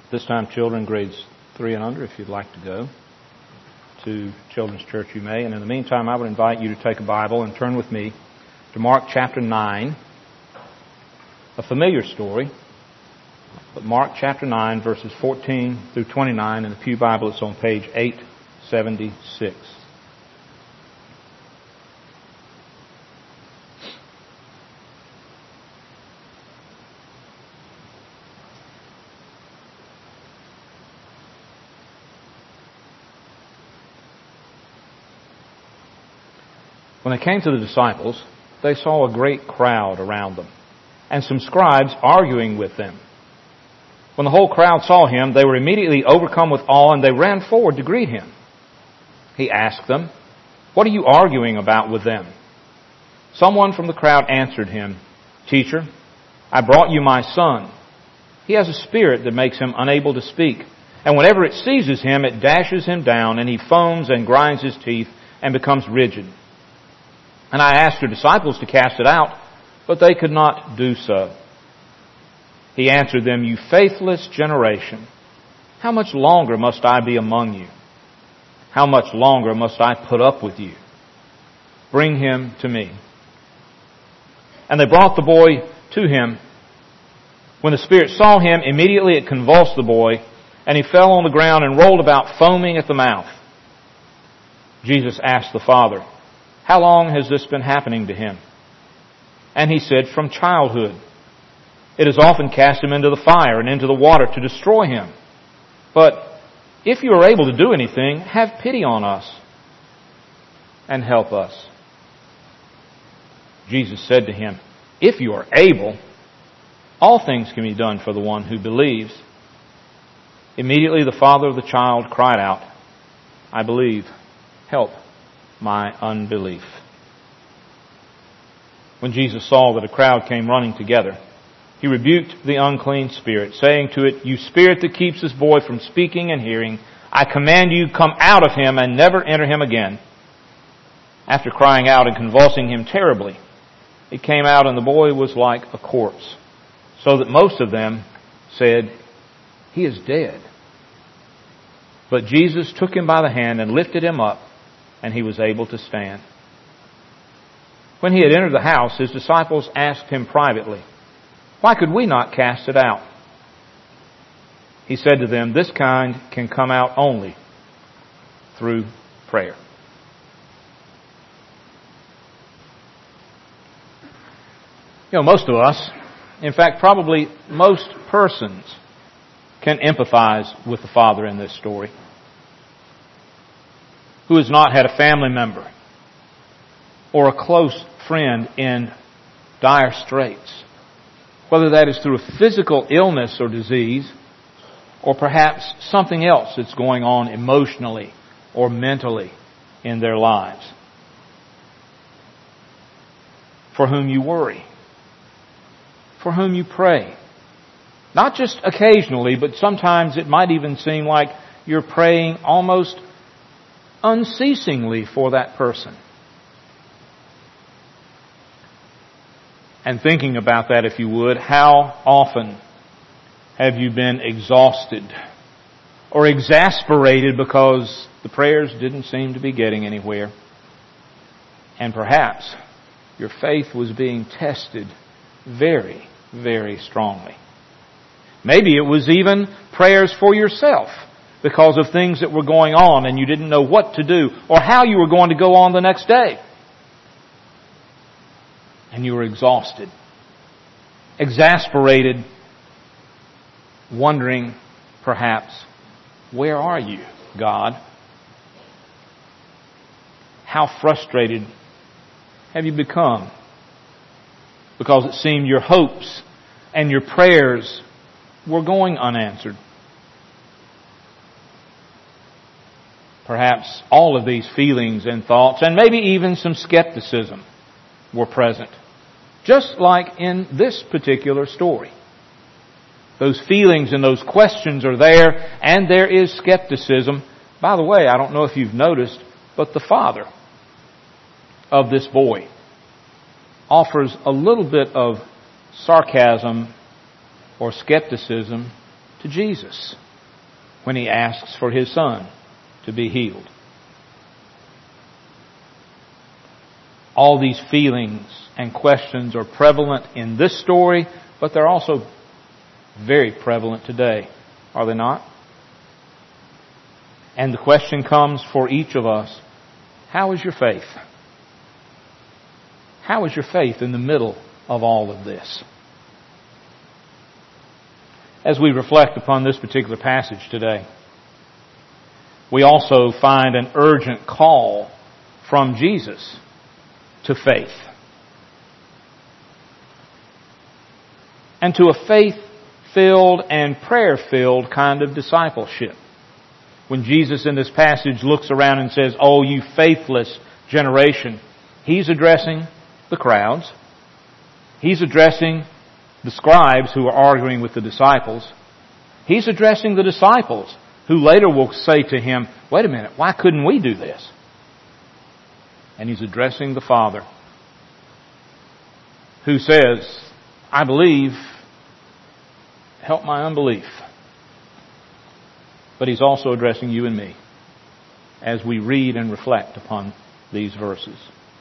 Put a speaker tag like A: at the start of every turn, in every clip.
A: This time, children, grades 3 and under, if you'd like to go to Children's Church, you may. And in the meantime, I would invite you to take a Bible and turn with me to Mark chapter 9, a familiar story, but Mark chapter 9, verses 14 through 29, in the Pew Bible, it's on page 876. When they came to the disciples, they saw a great crowd around them, and some scribes arguing with them. When the whole crowd saw him, they were immediately overcome with awe, and they ran forward to greet him. He asked them, "What are you arguing about with them?" Someone from the crowd answered him, "Teacher, I brought you my son. He has a spirit that makes him unable to speak, and whenever it seizes him, it dashes him down, and he foams and grinds his teeth and becomes rigid. And I asked your disciples to cast it out, but they could not do so." He answered them, "You faithless generation, how much longer must I be among you? How much longer must I put up with you? Bring him to me." And they brought the boy to him. When the spirit saw him, immediately it convulsed the boy, and he fell on the ground and rolled about, foaming at the mouth. Jesus asked the father, "How long has this been happening to him?" And he said, "From childhood. It has often cast him into the fire and into the water to destroy him. But if you are able to do anything, have pity on us and help us." Jesus said to him, "If you are able, all things can be done for the one who believes." Immediately the father of the child cried out, "I believe. Help my unbelief." When Jesus saw that a crowd came running together, he rebuked the unclean spirit, saying to it, "You spirit that keeps this boy from speaking and hearing, I command you, come out of him and never enter him again." After crying out and convulsing him terribly, it came out, and the boy was like a corpse, so that most of them said, "He is dead." But Jesus took him by the hand and lifted him up, and he was able to stand. When he had entered the house, his disciples asked him privately, "Why could we not cast it out?" He said to them, "This kind can come out only through prayer." You know, most of us, in fact, probably most persons, can empathize with the father in this story. Who has not had a family member or a close friend in dire straits, whether that is through a physical illness or disease, or perhaps something else that's going on emotionally or mentally in their lives, for whom you worry, for whom you pray. Not just occasionally, but sometimes it might even seem like you're praying almost unceasingly for that person. And thinking about that, if you would, how often have you been exhausted or exasperated because the prayers didn't seem to be getting anywhere? And perhaps your faith was being tested very, very strongly. Maybe it was even prayers for yourself because of things that were going on and you didn't know what to do or how you were going to go on the next day. And you were exhausted, exasperated, wondering perhaps, where are you, God? How frustrated have you become because it seemed your hopes and your prayers were going unanswered? Perhaps all of these feelings and thoughts, and maybe even some skepticism, were present. Just like in this particular story. Those feelings and those questions are there, and there is skepticism. By the way, I don't know if you've noticed, but the father of this boy offers a little bit of sarcasm or skepticism to Jesus when he asks for his son to be healed. All these feelings and questions are prevalent in this story, but they're also very prevalent today, are they not? And the question comes for each of us, how is your faith? How is your faith in the middle of all of this? As we reflect upon this particular passage today, we also find an urgent call from Jesus to faith. And to a faith-filled and prayer-filled kind of discipleship. When Jesus in this passage looks around and says, "Oh, you faithless generation," He's addressing the crowds. He's addressing the scribes who are arguing with the disciples. He's addressing the disciples who later will say to Him, "Wait a minute, why couldn't we do this?" And He's addressing the Father who says, "I believe, help my unbelief." But He's also addressing you and me as we read and reflect upon these verses.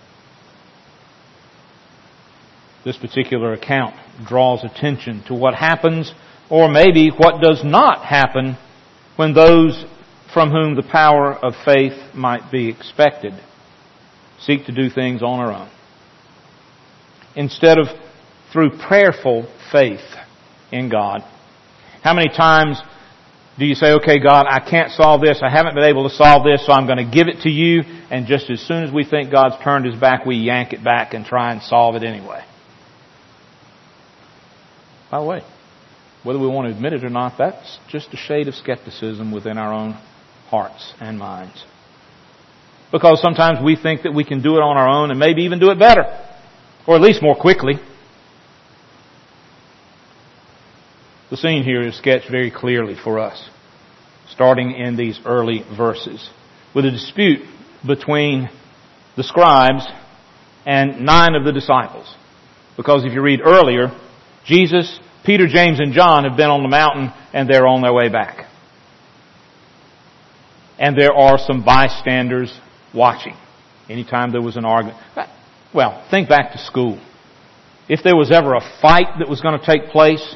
A: This particular account draws attention to what happens, or maybe what does not happen, when those from whom the power of faith might be expected seek to do things on their own, instead of through prayerful faith in God. How many times do you say, "Okay, God, I can't solve this. I haven't been able to solve this, so I'm going to give it to you." And just as soon as we think God's turned His back, we yank it back and try and solve it anyway. By the way, whether we want to admit it or not, that's just a shade of skepticism within our own hearts and minds. Because sometimes we think that we can do it on our own and maybe even do it better, or at least more quickly. The scene here is sketched very clearly for us, starting in these early verses, with a dispute between the scribes and 9 of the disciples. Because if you read earlier, Jesus, Peter, James, and John have been on the mountain and they're on their way back. And there are some bystanders watching anytime there was an argument. Well, think back to school. If there was ever a fight that was going to take place,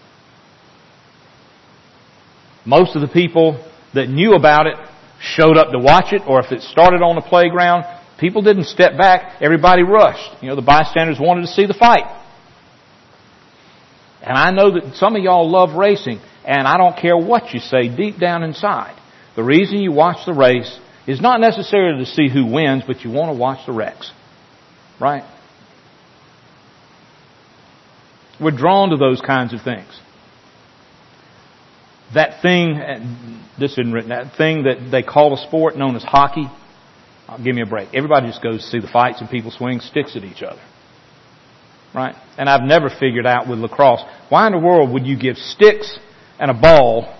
A: most of the people that knew about it showed up to watch it, or if it started on the playground, people didn't step back, everybody rushed. The bystanders wanted to see the fight. And I know that some of y'all love racing, and I don't care what you say deep down inside. The reason you watch the race is not necessarily to see who wins, but you want to watch the wrecks. Right? We're drawn to those kinds of things. That thing, this isn't written, that thing that they call a sport known as hockey, give me a break. Everybody just goes to see the fights and people swing sticks at each other. Right? And I've never figured out with lacrosse, why in the world would you give sticks and a ball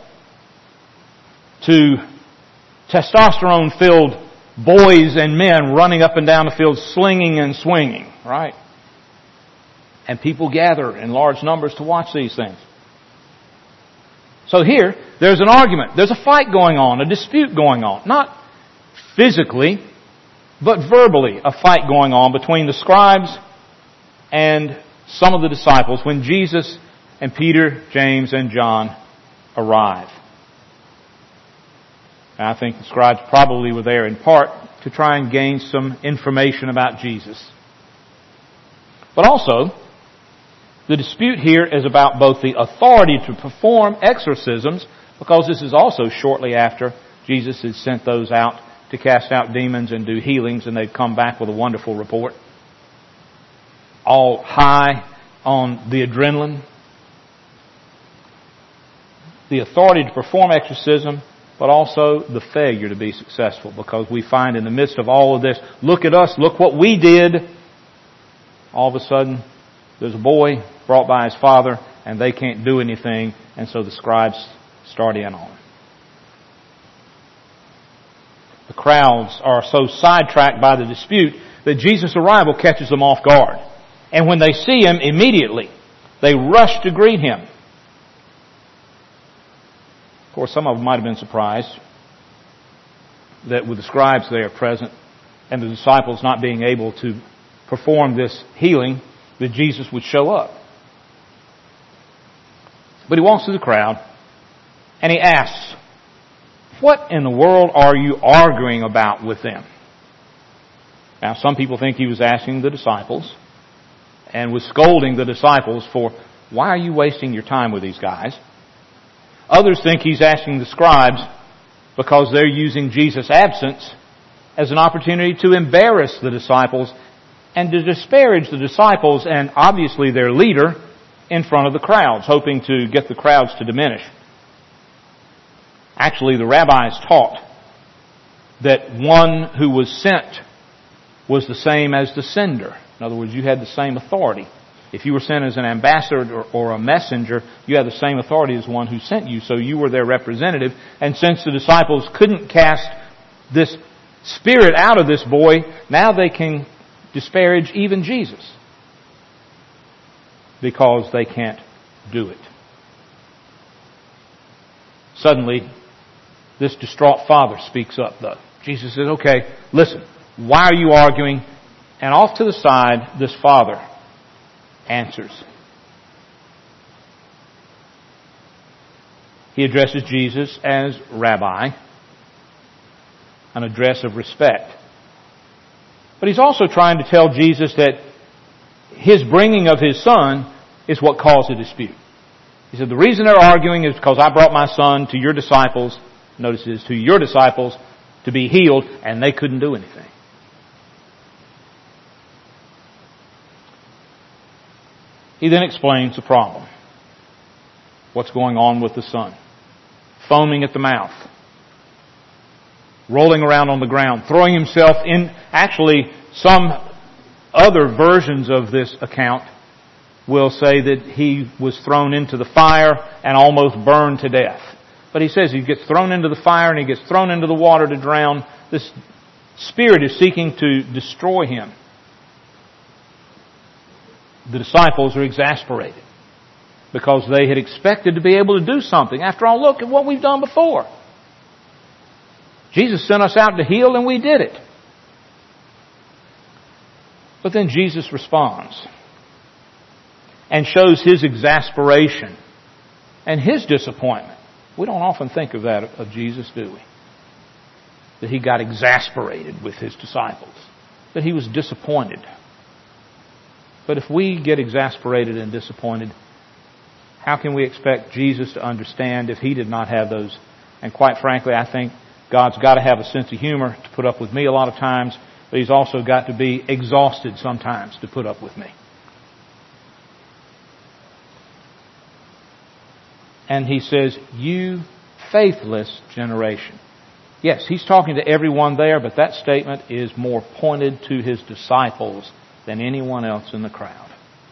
A: to testosterone-filled boys and men running up and down the field slinging and swinging, right? And people gather in large numbers to watch these things. So here, there's an argument. There's a fight going on, a dispute going on. Not physically, but verbally, a fight going on between the scribes and some of the disciples when Jesus and Peter, James, and John arrive. And I think the scribes probably were there in part to try and gain some information about Jesus. But also, the dispute here is about both the authority to perform exorcisms, because this is also shortly after Jesus had sent those out to cast out demons and do healings, and they'd come back with a wonderful report. All high on the adrenaline. The authority to perform exorcism, but also the failure to be successful, because we find in the midst of all of this, look at us, look what we did. All of a sudden, there's a boy brought by his father, and they can't do anything, and so the scribes start in on him. The crowds are so sidetracked by the dispute that Jesus' arrival catches them off guard. And when they see Him, immediately, they rush to greet Him. Of course, some of them might have been surprised that with the scribes there present and the disciples not being able to perform this healing, that Jesus would show up. But he walks through the crowd and he asks, "What in the world are you arguing about with them?" Now, some people think he was asking the disciples and was scolding the disciples for, "Why are you wasting your time with these guys?" Others think he's asking the scribes because they're using Jesus' absence as an opportunity to embarrass the disciples and to disparage the disciples and obviously their leader in front of the crowds, hoping to get the crowds to diminish. Actually, the rabbis taught that one who was sent was the same as the sender. In other words, you had the same authority. If you were sent as an ambassador or a messenger, you had the same authority as one who sent you, so you were their representative. And since the disciples couldn't cast this spirit out of this boy, now they can disparage even Jesus because they can't do it. Suddenly, this distraught father speaks up, though. Jesus says, "Okay, listen, why are you arguing?" And off to the side, this father answers. He addresses Jesus as Rabbi, an address of respect. But he's also trying to tell Jesus that his bringing of his son is what caused the dispute. He said, "The reason they're arguing is because I brought my son to your disciples," notice this, "to your disciples to be healed, and they couldn't do anything." He then explains the problem. What's going on with the son? Foaming at the mouth. Rolling around on the ground. Throwing himself in. Actually, some other versions of this account will say that he was thrown into the fire and almost burned to death. But he says he gets thrown into the fire and he gets thrown into the water to drown. This spirit is seeking to destroy him. The disciples are exasperated because they had expected to be able to do something. After all, look at what we've done before. Jesus sent us out to heal and we did it. But then Jesus responds and shows his exasperation and his disappointment. We don't often think of that of Jesus, do we? That he got exasperated with his disciples. That he was disappointed. But if we get exasperated and disappointed, how can we expect Jesus to understand if he did not have those? And quite frankly, I think God's got to have a sense of humor to put up with me a lot of times, but he's also got to be exhausted sometimes to put up with me. And he says, "You faithless generation." Yes, he's talking to everyone there, but that statement is more pointed to his disciples than anyone else in the crowd.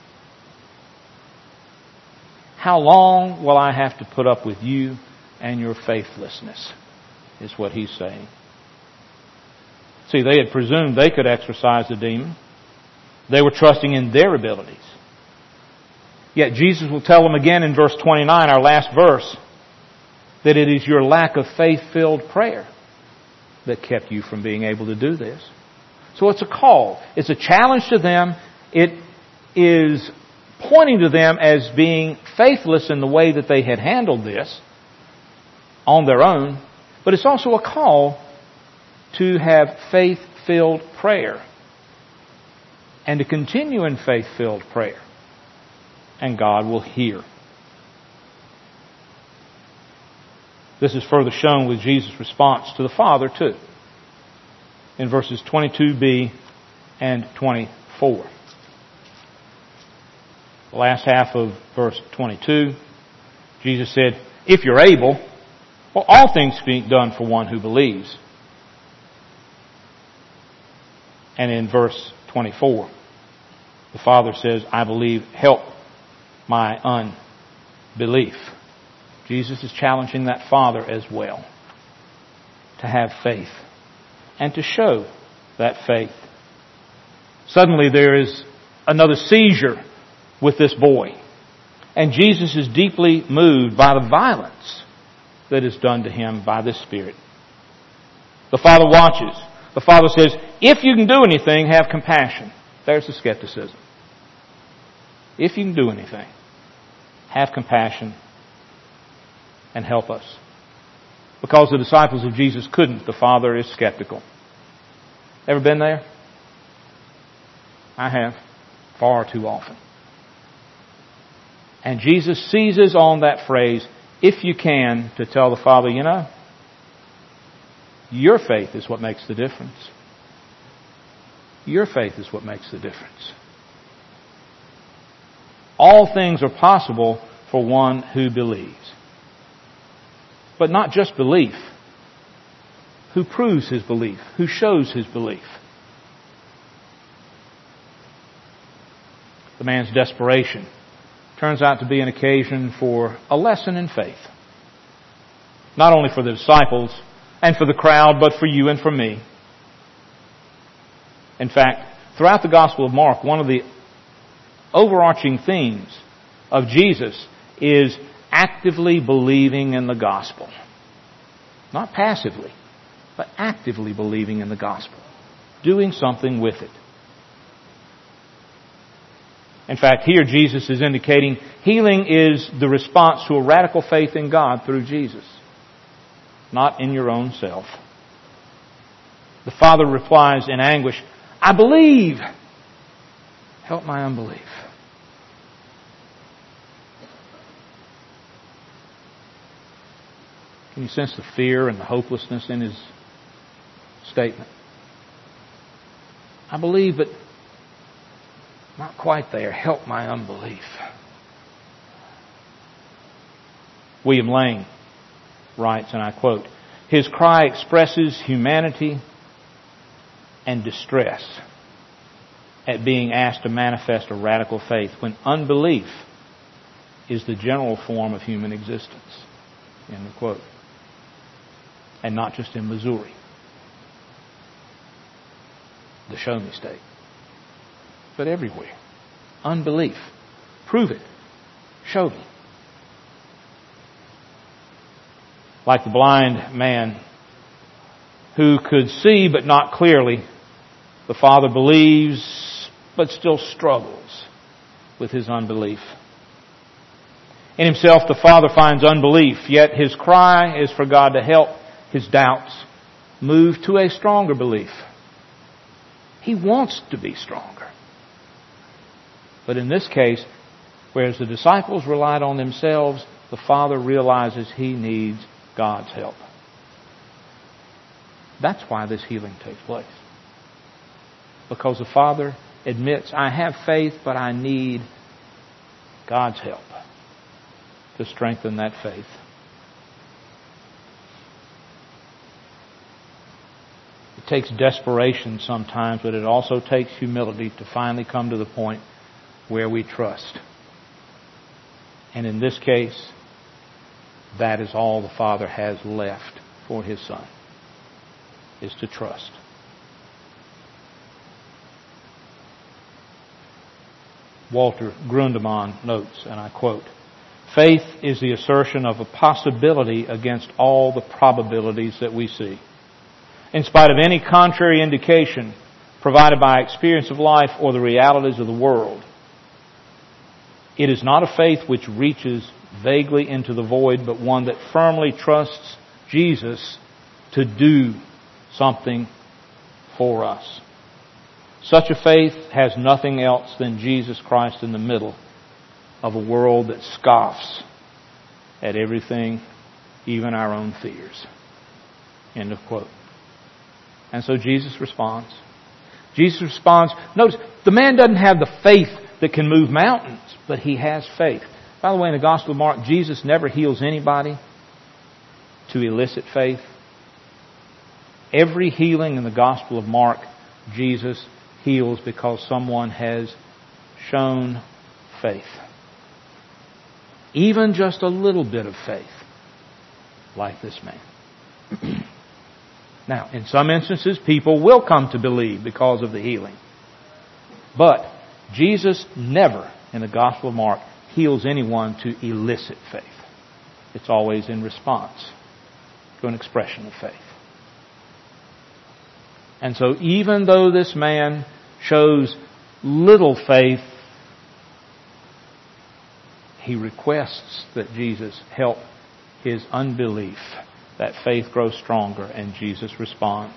A: How long will I have to put up with you and your faithlessness, is what he's saying. See, they had presumed they could exorcise the demon. They were trusting in their abilities. Yet Jesus will tell them again in verse 29, our last verse, that it is your lack of faith-filled prayer that kept you from being able to do this. So it's a call. It's a challenge to them. It is pointing to them as being faithless in the way that they had handled this on their own. But it's also a call to have faith-filled prayer and to continue in faith-filled prayer. And God will hear. This is further shown with Jesus' response to the Father too. In verses 22b and 24. The last half of verse 22, Jesus said, if you're able, well, all things can be done for one who believes. And in verse 24, the Father says, I believe, help my unbelief. Jesus is challenging that Father as well to have faith and to show that faith. Suddenly there is another seizure with this boy. And Jesus is deeply moved by the violence that is done to him by this Spirit. The Father watches. The Father says, if you can do anything, have compassion. There's the skepticism. If you can do anything, have compassion and help us. Because the disciples of Jesus couldn't, the Father is skeptical. Ever been there? I have, far too often. And Jesus seizes on that phrase, if you can, to tell the Father, you know, your faith is what makes the difference. Your faith is what makes the difference. All things are possible for one who believes. But not just belief. Who proves his belief? Who shows his belief? The man's desperation turns out to be an occasion for a lesson in faith. Not only for the disciples and for the crowd, but for you and for me. In fact, throughout the Gospel of Mark, one of the overarching themes of Jesus is actively believing in the gospel. Not passively, but actively believing in the gospel. Doing something with it. In fact, here Jesus is indicating healing is the response to a radical faith in God through Jesus, not in your own self. The Father replies in anguish, I believe. Help my unbelief. Can you sense the fear and the hopelessness in his statement? I believe, but not quite there. Help my unbelief. William Lane writes, and I quote, his cry expresses humanity and distress at being asked to manifest a radical faith when unbelief is the general form of human existence. End of quote. And not just in Missouri, the Show Me State, but everywhere. Unbelief. Prove it. Show me. Like the blind man who could see but not clearly, the Father believes but still struggles with his unbelief. In himself, the Father finds unbelief, yet his cry is for God to help his doubts move to a stronger belief. He wants to be stronger. But in this case, whereas the disciples relied on themselves, the Father realizes he needs God's help. That's why this healing takes place. Because the Father admits, I have faith, but I need God's help to strengthen that faith. It takes desperation sometimes, but it also takes humility to finally come to the point where we trust. And in this case, that is all the Father has left for His Son, is to trust. Walter Grundemann notes, and I quote, faith is the assertion of a possibility against all the probabilities that we see. In spite of any contrary indication provided by experience of life or the realities of the world, it is not a faith which reaches vaguely into the void, but one that firmly trusts Jesus to do something for us. Such a faith has nothing else than Jesus Christ in the middle of a world that scoffs at everything, even our own fears. End of quote. And so Jesus responds. Jesus responds. Notice, the man doesn't have the faith that can move mountains, but he has faith. By the way, in the Gospel of Mark, Jesus never heals anybody to elicit faith. Every healing in the Gospel of Mark, Jesus heals because someone has shown faith. Even just a little bit of faith, like this man. Now, in some instances, people will come to believe because of the healing. But Jesus never, in the Gospel of Mark, heals anyone to elicit faith. It's always in response to an expression of faith. And so even though this man shows little faith, he requests that Jesus help his unbelief. That faith grows stronger, and Jesus responds.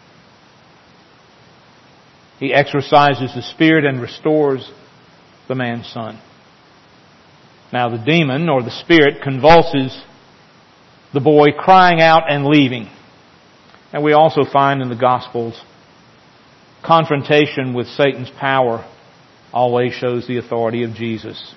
A: He exorcises the spirit and restores the man's son. Now the demon, or the spirit, convulses the boy, crying out and leaving. And we also find in the Gospels, confrontation with Satan's power always shows the authority of Jesus.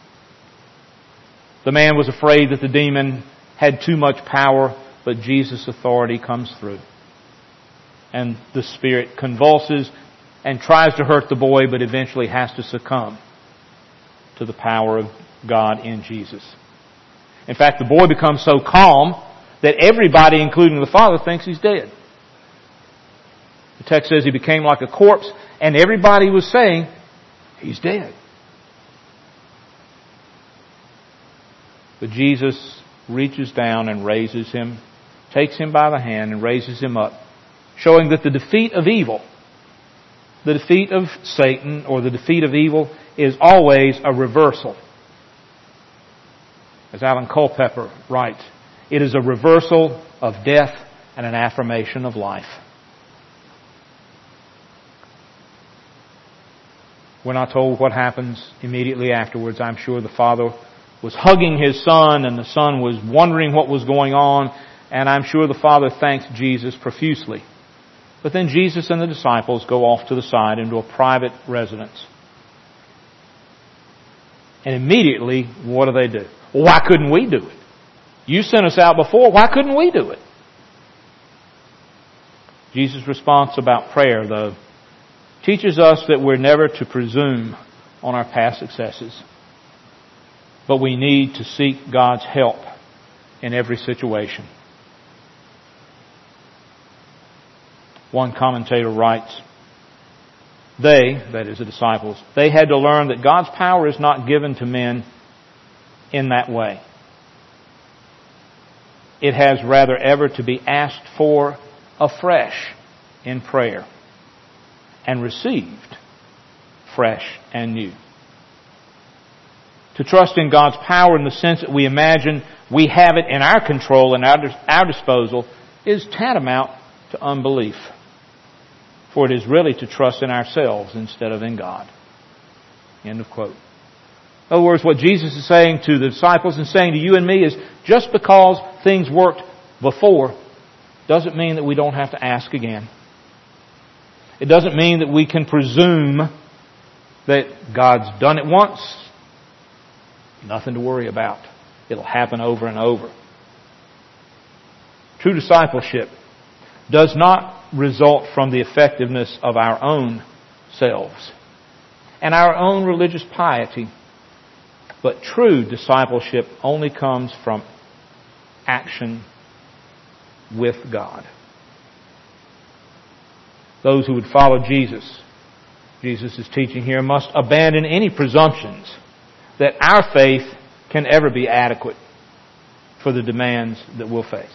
A: The man was afraid that the demon had too much power, but Jesus' authority comes through. And the spirit convulses and tries to hurt the boy, but eventually has to succumb to the power of God in Jesus. In fact, the boy becomes so calm that everybody, including the father, thinks he's dead. The text says he became like a corpse, and everybody was saying, he's dead. But Jesus reaches down and raises him, takes him by the hand and raises him up, showing that the defeat of evil, the defeat of Satan or the defeat of evil, is always a reversal. As Alan Culpepper writes, it is a reversal of death and an affirmation of life. We're not told what happens immediately afterwards. I'm sure the father was hugging his son and the son was wondering what was going on, and I'm sure the father thanked Jesus profusely. But then Jesus and the disciples go off to the side into a private residence. And immediately, what do? Well, why couldn't we do it? You sent us out before. Why couldn't we do it? Jesus' response about prayer, though, teaches us that we're never to presume on our past successes, but we need to seek God's help in every situation. One commentator writes, they, that is the disciples, they had to learn that God's power is not given to men in that way. It has rather ever to be asked for afresh in prayer and received fresh and new. To trust in God's power in the sense that we imagine we have it in our control and our disposal is tantamount to unbelief. For it is really to trust in ourselves instead of in God. End of quote. In other words, what Jesus is saying to the disciples and saying to you and me is, just because things worked before doesn't mean that we don't have to ask again. It doesn't mean that we can presume that God's done it once. Nothing to worry about. It'll happen over and over. True discipleship does not result from the effectiveness of our own selves and our own religious piety, but true discipleship only comes from action with God. Those who would follow Jesus' is teaching here, must abandon any presumptions that our faith can ever be adequate for the demands that we'll face.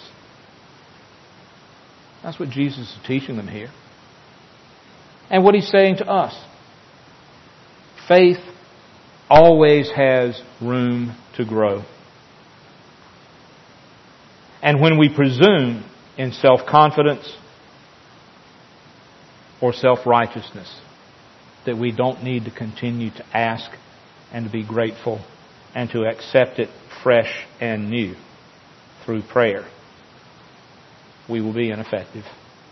A: That's what Jesus is teaching them here. And what He's saying to us. Faith always has room to grow. And when we presume in self-confidence or self-righteousness that we don't need to continue to ask and to be grateful and to accept it fresh and new through prayer, we will be ineffective.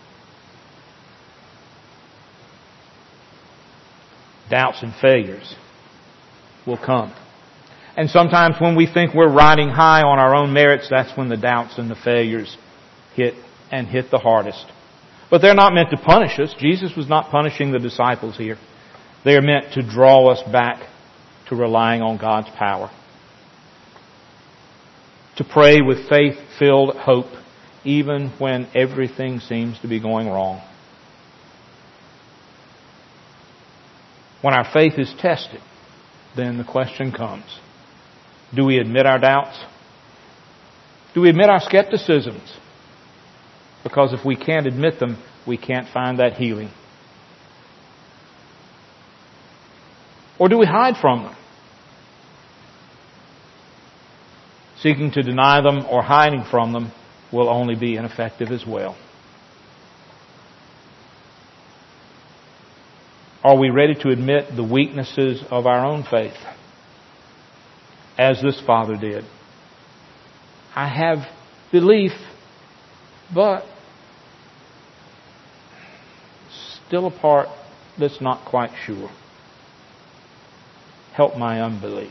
A: Doubts and failures will come. And sometimes when we think we're riding high on our own merits, that's when the doubts and the failures hit the hardest. But they're not meant to punish us. Jesus was not punishing the disciples here. They are meant to draw us back to relying on God's power. To pray with faith-filled hope even when everything seems to be going wrong. When our faith is tested, then the question comes, do we admit our doubts? Do we admit our skepticisms? Because if we can't admit them, we can't find that healing. Or do we hide from them? Seeking to deny them or hiding from them will only be ineffective as well. Are we ready to admit the weaknesses of our own faith? As this father did. I have belief, but still a part that's not quite sure. Help my unbelief.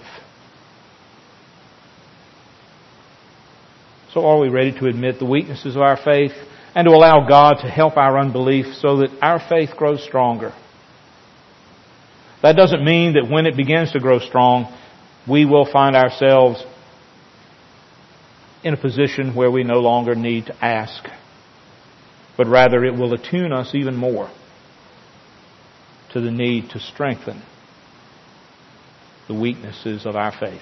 A: So are we ready to admit the weaknesses of our faith and to allow God to help our unbelief so that our faith grows stronger? That doesn't mean that when it begins to grow strong, we will find ourselves in a position where we no longer need to ask, but rather it will attune us even more to the need to strengthen the weaknesses of our faith.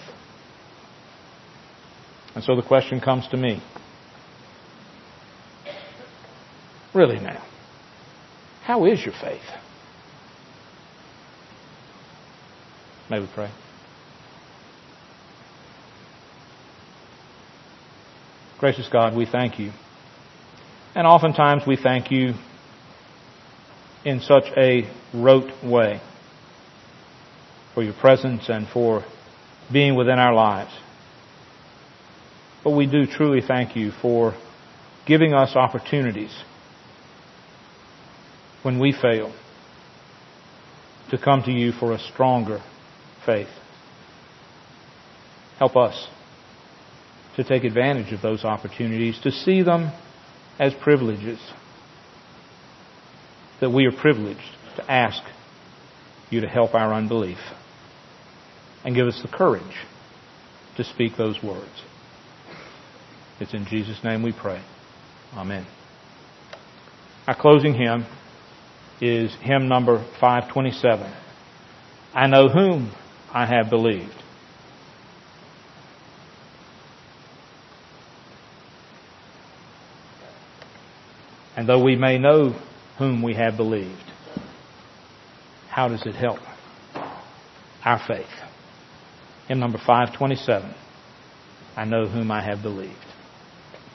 A: And so the question comes to me. Really now, how is your faith? May we pray. Gracious God, we thank you. And oftentimes we thank you in such a rote way for your presence and for being within our lives. But we do truly thank you for giving us opportunities when we fail to come to you for a stronger faith. Help us to take advantage of those opportunities, to see them as privileges, that we are privileged to ask you to help our unbelief and give us the courage to speak those words. It's in Jesus' name we pray. Amen. Our closing hymn is hymn number 527. I know whom I have believed. And though we may know whom we have believed, how does it help our faith? Hymn number 527. I know whom I have believed.